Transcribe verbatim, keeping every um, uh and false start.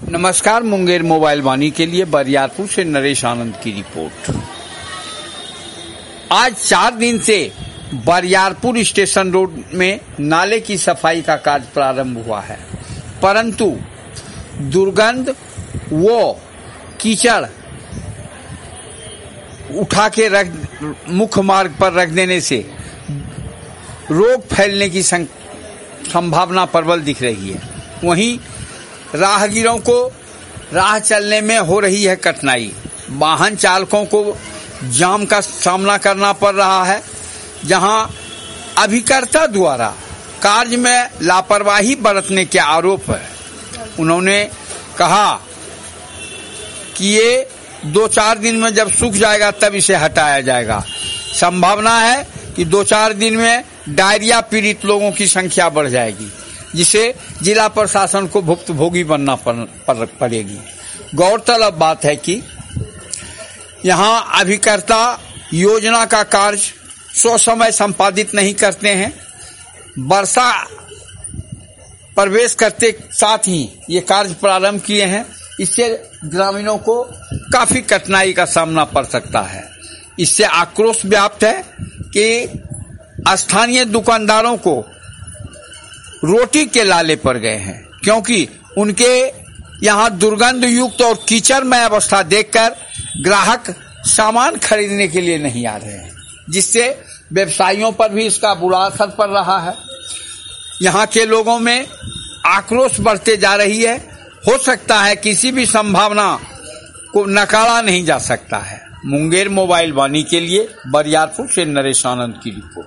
नमस्कार, मुंगेर मोबाइल वाणी के लिए बरियारपुर से नरेश आनंद की रिपोर्ट। आज चार दिन से बरियारपुर स्टेशन रोड में नाले की सफाई का कार्य प्रारंभ हुआ है, परंतु दुर्गंध व कीचड़ उठा के रख मुख्य मार्ग पर रख देने से रोग फैलने की संभावना प्रबल दिख रही है। वहीं राहगीरों को राह चलने में हो रही है कठिनाई। वाहन चालकों को जाम का सामना करना पड़ रहा है, जहां अभिकर्ता द्वारा कार्य में लापरवाही बरतने के आरोप है। उन्होंने कहा कि ये दो चार दिन में जब सूख जाएगा तब इसे हटाया जाएगा। संभावना है कि दो चार दिन में डायरिया पीड़ित लोगों की संख्या बढ़ जाएगी, जिसे जिला प्रशासन को भुक्तभोगी बनना पड़ेगी। गौरतलब बात है कि यहां अभिकर्ता योजना का कार्य सो समय संपादित नहीं करते हैं। वर्षा प्रवेश करते साथ ही ये कार्य प्रारंभ किए हैं। इससे ग्रामीणों को काफी कठिनाई का सामना पड़ सकता है। इससे आक्रोश व्याप्त है कि स्थानीय दुकानदारों को रोटी के लाले पड़ गए हैं, क्योंकि उनके यहाँ दुर्गंध युक्त और कीचड़मय अवस्था देखकर ग्राहक सामान खरीदने के लिए नहीं आ रहे हैं, जिससे व्यवसायियों पर भी इसका बुरा असर पड़ रहा है। यहाँ के लोगों में आक्रोश बढ़ते जा रही है। हो सकता है किसी भी संभावना को नकारा नहीं जा सकता है। मुंगेर मोबाइल वाणी के लिए बरियारपुर से नरेश आनंद की रिपोर्ट।